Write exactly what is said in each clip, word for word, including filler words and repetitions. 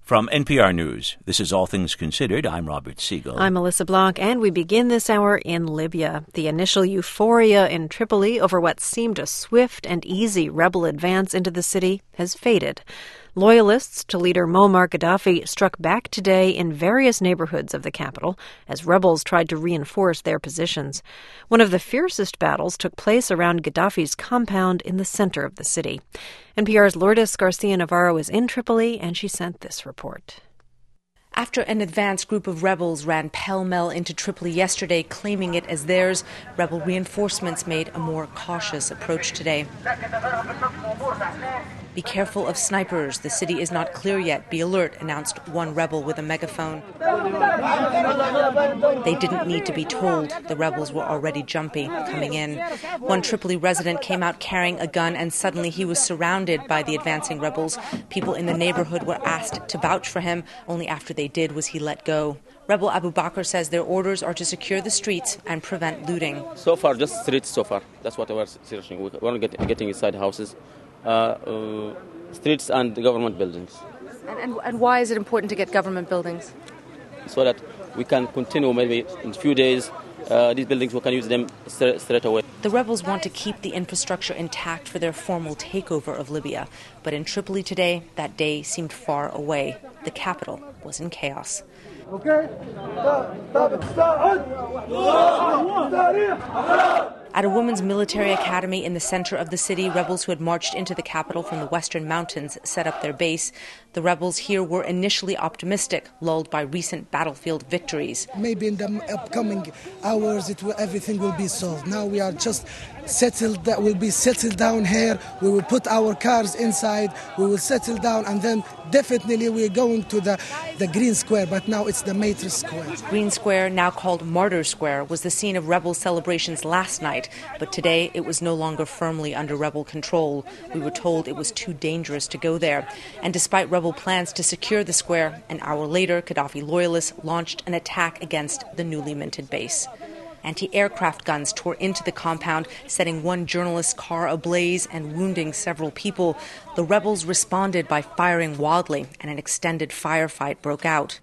From N P R News, this is All Things Considered. I'm Robert Siegel. I'm Melissa Blanc, and we begin this hour in Libya. The initial euphoria in Tripoli over what seemed a swift and easy rebel advance into the city has faded. Loyalists to leader Muammar Gaddafi struck back today in various neighborhoods of the capital as rebels tried to reinforce their positions. One of the fiercest battles took place around Gaddafi's compound in the center of the city. N P R's Lourdes Garcia-Navarro is in Tripoli, and she sent this report. After an advanced group of rebels ran pell-mell into Tripoli yesterday, claiming it as theirs, rebel reinforcements made a more cautious approach today. Be careful of snipers. The city is not clear yet. Be alert, announced one rebel with a megaphone. They didn't need to be told. The rebels were already jumpy, coming in. One Tripoli resident came out carrying a gun, and suddenly he was surrounded by the advancing rebels. People in the neighborhood were asked to vouch for him. Only after they did was he let go. Rebel Abu Bakr says their orders are to secure the streets and prevent looting. So far, just streets so far. That's what we're searching. We're get, getting inside houses. Uh, uh, streets and government buildings. And, and, and why is it important to get government buildings? So that we can continue maybe in a few days. Uh, these buildings, we can use them straight, straight away. The rebels want to keep the infrastructure intact for their formal takeover of Libya. But in Tripoli today, that day seemed far away. The capital was in chaos. Okay. At a women's military academy in the center of the city, rebels who had marched into the capital from the western mountains set up their base. The rebels here were initially optimistic, lulled by recent battlefield victories. Maybe in the upcoming hours, it will, everything will be solved. Now we are just settled. That will be settled down here. We will put our cars inside. We will settle down, and then definitely we're going to the the Green Square. But now it's the Maitre Square. Green Square, now called Martyr Square, was the scene of rebel celebrations last night. But today it was no longer firmly under rebel control. We were told it was too dangerous to go there. And despite rebel plans to secure the square, an hour later, Gaddafi loyalists launched an attack against the newly minted base. Anti-aircraft guns tore into the compound, setting one journalist's car ablaze and wounding several people. The rebels responded by firing wildly, and an extended firefight broke out.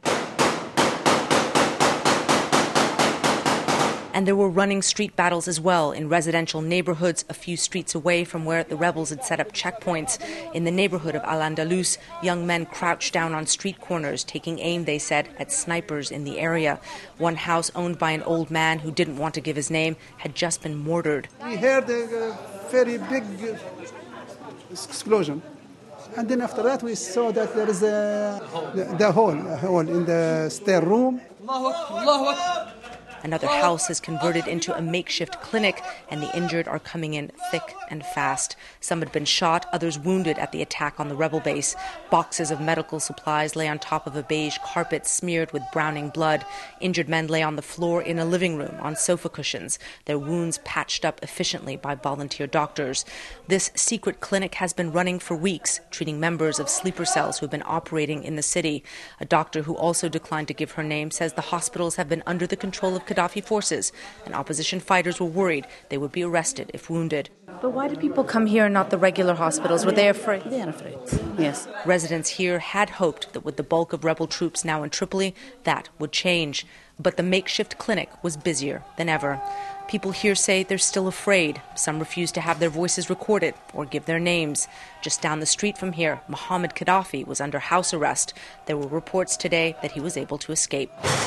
And there were running street battles as well in residential neighborhoods a few streets away from where the rebels had set up checkpoints. In the neighborhood of Al-Andalus, young men crouched down on street corners, taking aim, they said, at snipers in the area. One house owned by an old man who didn't want to give his name had just been mortared. We heard a very big explosion. And then after that, we saw that there is a, the, the hole, a hole in the stair room. Another house is converted into a makeshift clinic, and the injured are coming in thick and fast. Some had been shot, others wounded at the attack on the rebel base. Boxes of medical supplies lay on top of a beige carpet smeared with browning blood. Injured men lay on the floor in a living room on sofa cushions, their wounds patched up efficiently by volunteer doctors. This secret clinic has been running for weeks, treating members of sleeper cells who have been operating in the city. A doctor who also declined to give her name says the hospitals have been under the control of Gaddafi forces, and opposition fighters were worried they would be arrested if wounded. But why did people come here and not the regular hospitals? Were they afraid? They are afraid, yes. Residents here had hoped that with the bulk of rebel troops now in Tripoli, that would change. But the makeshift clinic was busier than ever. People here say they're still afraid. Some refuse to have their voices recorded or give their names. Just down the street from here, Mohammed Gaddafi was under house arrest. There were reports today that he was able to escape.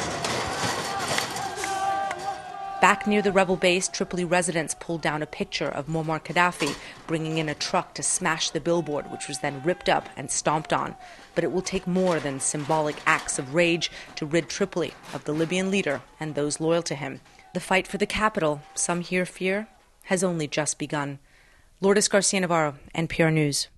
Back near the rebel base, Tripoli residents pulled down a picture of Muammar Gaddafi, bringing in a truck to smash the billboard, which was then ripped up and stomped on. But it will take more than symbolic acts of rage to rid Tripoli of the Libyan leader and those loyal to him. The fight for the capital, some here fear, has only just begun. Lourdes Garcia-Navarro, N P R News.